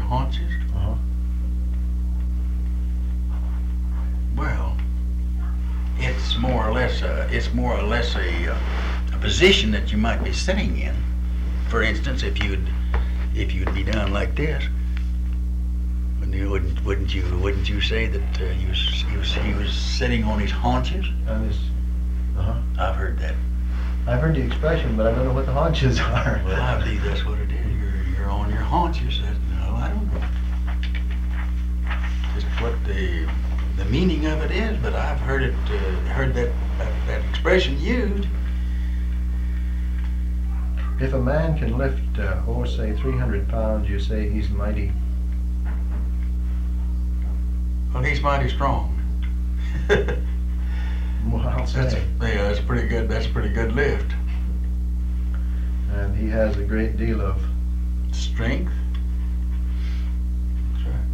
haunches? Uh-huh. Well, it's more or less a position that you might be sitting in. For instance, if you'd be down like this, wouldn't you say that he was sitting on his haunches? On his, I've heard that. I've heard the expression, but I don't know what the haunches are. Well, I believe that's what it is. You're on your haunches. No, I don't know. Just what the meaning of it is, but I've heard that expression used. If a man can lift, say 300 pounds, you say he's mighty. Well, he's mighty strong. Well, I'll say. That's pretty good. That's a pretty good lift. And he has a great deal of Strength. That's right.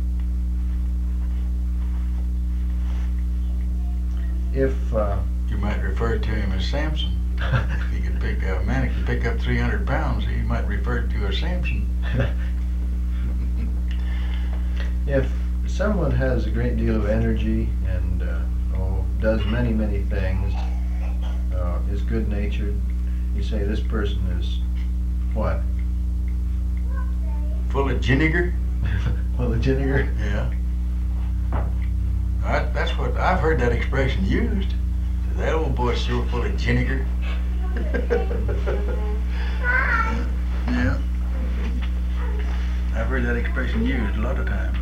if You might refer to him as Samson. If he could pick up, a man who can pick up 300 pounds, he might refer to as Samson. if someone has a great deal of energy and does many things, is good-natured, you say this person is what? Full of vinegar. Well, a vinegar. Yeah. That's what I've heard that expression used. That old boy's sure full of vinegar. Yeah. I've heard that expression used a lot of times.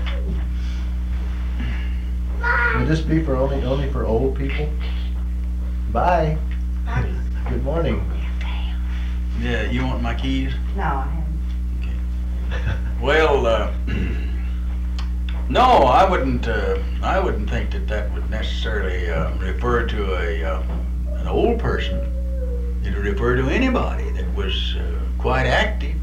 Would this be for only for old people? Bye. Good morning. Yeah, you want my keys? No, I haven't. Well, no, I wouldn't think that would necessarily refer to an old person. It would refer to anybody that was quite active.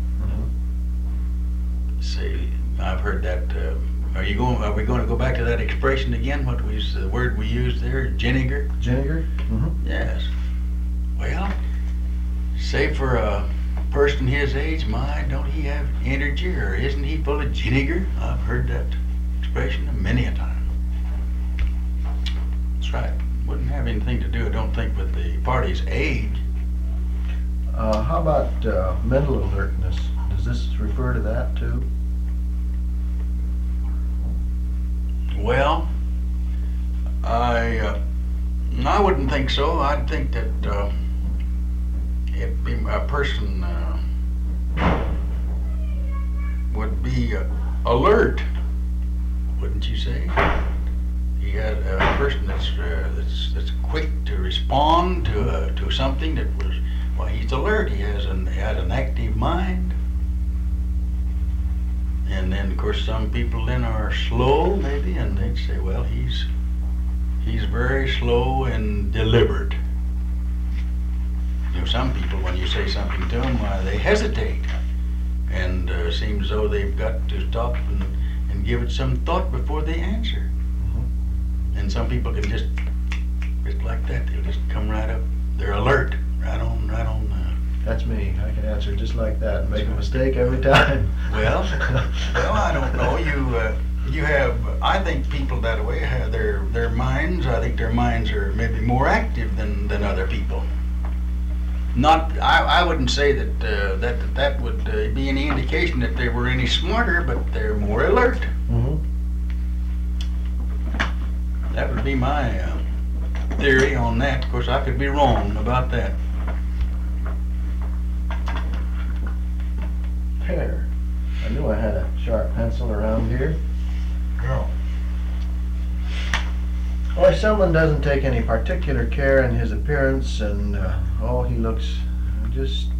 See, I've heard that. Are we going to go back to that expression again? What was the word we used there? Vinegar? Vinegar? Mm-hmm. Yes. Well, say for a person his age, don't he have energy, or isn't he full of vinegar? I've heard that expression many a time. That's right. Wouldn't have anything to do, I don't think, with the party's age. How about mental alertness? Does this refer to that too? Well, I wouldn't think so. I'd think that it'd be a person would be alert, wouldn't you say? He had a person that's quick to respond to something that was. Well, he's alert. He had an active mind. And then, of course, some people then are slow, maybe, and they'd say, well, he's very slow and deliberate. You know, some people, when you say something to them, they hesitate, and seems as though they've got to stop and give it some thought before they answer. Mm-hmm. And some people can just like that. They'll just come right up. They're alert, right on. That's me. I can answer just like that and make a mistake every time. Well, I don't know. You have. I think people that way have their minds. I think their minds are maybe more active than other people. Not. I wouldn't say that would be any indication that they were any smarter, but they're more alert. Mm-hmm. That would be my theory on that. Of course, I could be wrong about that. There. I knew I had a sharp pencil around here. Yeah. Or if someone doesn't take any particular care in his appearance and he looks just